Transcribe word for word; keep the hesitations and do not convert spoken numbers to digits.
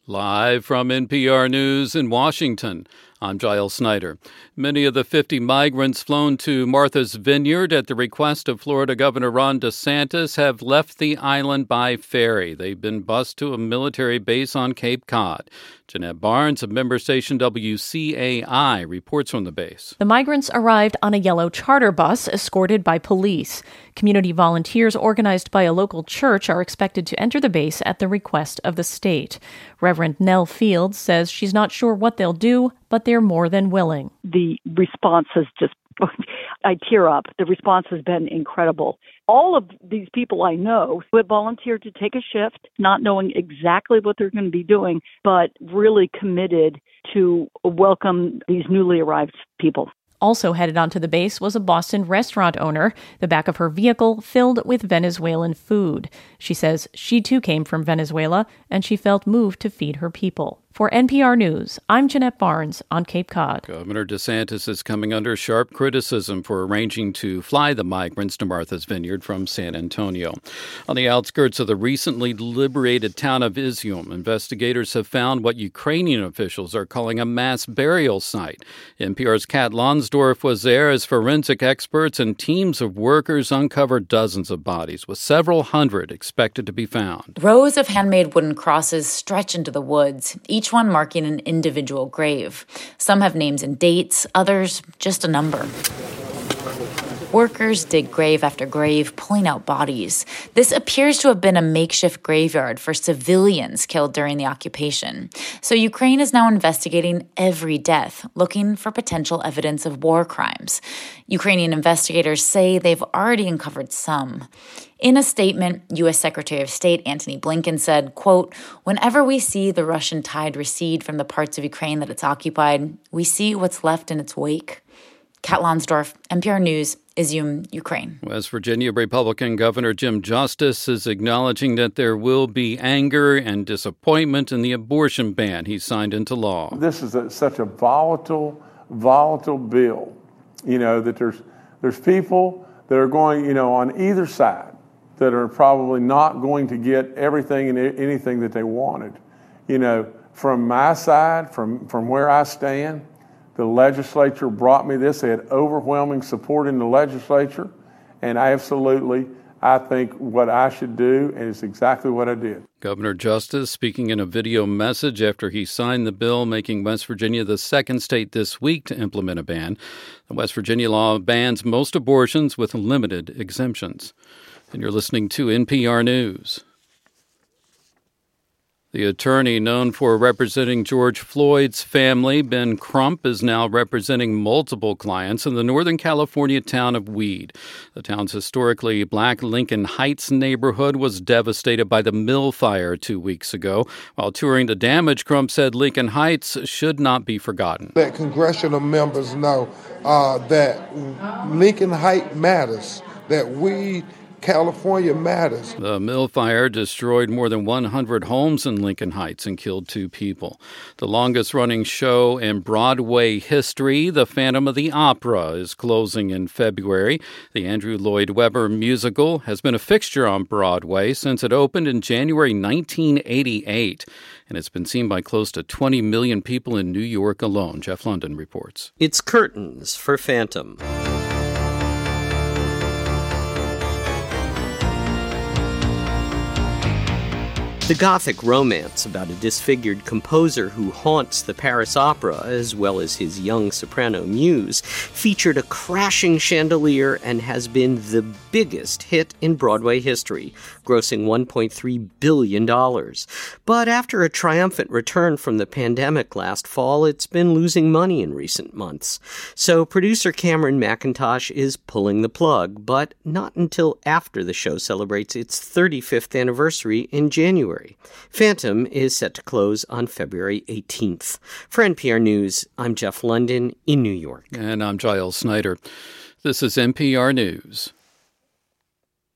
Live from N P R News in Washington, I'm Giles Snyder. Many of the fifty migrants flown to Martha's Vineyard at the request of Florida Governor Ron DeSantis have left the island by ferry. They've been bused to a military base on Cape Cod. Jeanette Barnes of member station W C A I reports from the base. The migrants arrived on a yellow charter bus escorted by police. Community volunteers organized by a local church are expected to enter the base at the request of the state. Reverend Nell Fields says she's not sure what they'll do, but they're more than willing. The response has just, I tear up. The response has been incredible. All of these people I know who have volunteered to take a shift, not knowing exactly what they're going to be doing, but really committed to welcome these newly arrived people. Also headed onto the base was a Boston restaurant owner, the back of her vehicle filled with Venezuelan food. She says she too came from Venezuela, and she felt moved to feed her people. For N P R News, I'm Jeanette Barnes on Cape Cod. Governor DeSantis is coming under sharp criticism for arranging to fly the migrants to Martha's Vineyard from San Antonio. On the outskirts of the recently liberated town of Izium, investigators have found what Ukrainian officials are calling a mass burial site. N P R's Kat Lonsdorf was there as forensic experts and teams of workers uncovered dozens of bodies, with several hundred expected to be found. Rows of handmade wooden crosses stretch into the woods, each one marking an individual grave. Some have names and dates, others just a number. Workers dig grave after grave, pulling out bodies. This appears to have been a makeshift graveyard for civilians killed during the occupation. So Ukraine is now investigating every death, looking for potential evidence of war crimes. Ukrainian investigators say they've already uncovered some. In a statement, U S Secretary of State Antony Blinken said, quote, "Whenever we see the Russian tide recede from the parts of Ukraine that it's occupied, we see what's left in its wake." Kat Lonsdorf, N P R News, Izium, Ukraine. West Virginia Republican Governor Jim Justice is acknowledging that there will be anger and disappointment in the abortion ban he signed into law. This is a, such a volatile, volatile bill, you know, that there's there's people that are going, you know, on either side that are probably not going to get everything and anything that they wanted. You know, from my side, from, from where I stand, the legislature brought me this. They had overwhelming support in the legislature, and I absolutely, I think what I should do, and it's exactly what I did. Governor Justice speaking in a video message after he signed the bill, making West Virginia the second state this week to implement a ban. The West Virginia law bans most abortions with limited exemptions. And you're listening to N P R News. The attorney known for representing George Floyd's family, Ben Crump, is now representing multiple clients in the Northern California town of Weed. The town's historically black Lincoln Heights neighborhood was devastated by the mill fire two weeks ago. While touring the damage, Crump said Lincoln Heights should not be forgotten. Let congressional members know uh, that Lincoln Heights matters, that we California matters. The mill fire destroyed more than one hundred homes in Lincoln Heights and killed two people. The longest-running show in Broadway history, The Phantom of the Opera, is closing in February. The Andrew Lloyd Webber musical has been a fixture on Broadway since it opened in January nineteen eighty-eight, and it's been seen by close to twenty million people in New York alone. Jeff London reports. It's curtains for Phantom. The Gothic romance about a disfigured composer who haunts the Paris Opera, as well as his young soprano muse, featured a crashing chandelier and has been the biggest hit in Broadway history, grossing one point three billion dollars. But after a triumphant return from the pandemic last fall, it's been losing money in recent months. So producer Cameron McIntosh is pulling the plug, but not until after the show celebrates its thirty-fifth anniversary in January. Phantom is set to close on February eighteenth. For N P R News, I'm Jeff London in New York. And I'm Giles Snyder. This is N P R News.